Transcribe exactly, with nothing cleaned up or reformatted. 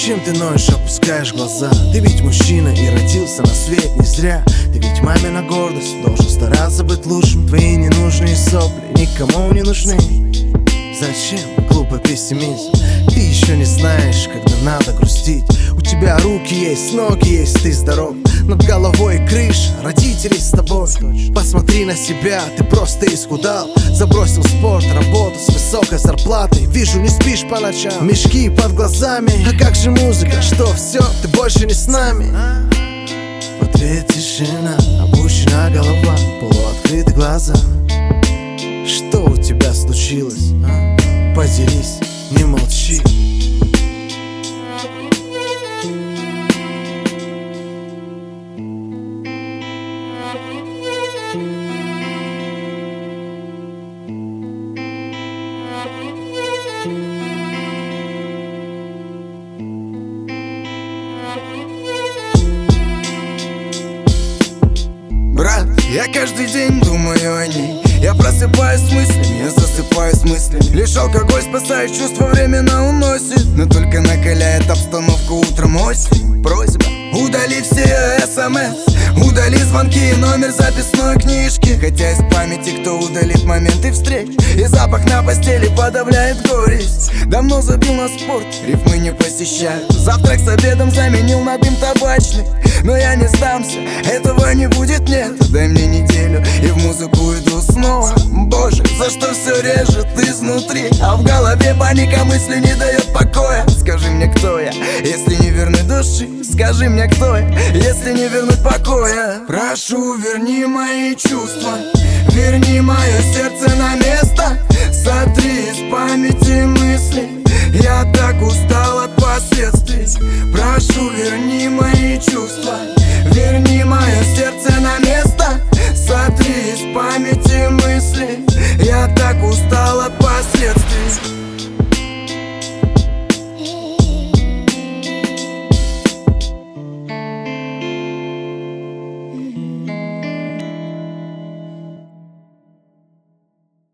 Зачем ты ноешь, опускаешь глаза? Ты ведь мужчина и родился на свет не зря. Ты ведь мамина гордость, должен стараться быть лучшим. Твои ненужные сопли никому не нужны. Зачем глупый пессимизм? Ты еще не знаешь, когда надо грустить. У тебя руки есть, ноги есть, ты здоров. Над головой крыша, родители с тобой. Посмотри на себя, ты просто исхудал. Забросил спорт, работу с высокой зарплатой. Вижу, не спишь по ночам, мешки под глазами. А как же музыка? Что, все, ты больше не с нами? В ответ тишина, опущена голова, полуоткрыты глаза. Что у тебя случилось? А? Поделись, не молчи. Брат, я каждый день думаю о ней. Я просыпаюсь с мыслями, я засыпаю с мыслями. Лишь алкоголь спасает чувство, временно уносит, но только накаляет обстановку утром осень. Просьба: удали все смс, удали звонки и номер записной книжки. Хотя из памяти кто удалит моменты встреч, и запах на постели подавляет горесть. Давно забил на спорт, рифмы не посещают. Завтрак с обедом заменил на дым табачный. Но я не сдамся, этого не будет, нет. Дай мне неделю и в музыку иду снова. Боже, за что все режет изнутри, а в голове паника, мысли не дает покоя. Скажи мне, кто я, если не вернуть души? Скажи мне, кто я, если не вернуть покоя? Прошу, верни мои чувства, верни мое сердце на место. Сотри из памяти мысли, я так устал от последствий. Прошу, верни мои чувства, верни мое сердце на место. Сотри из памяти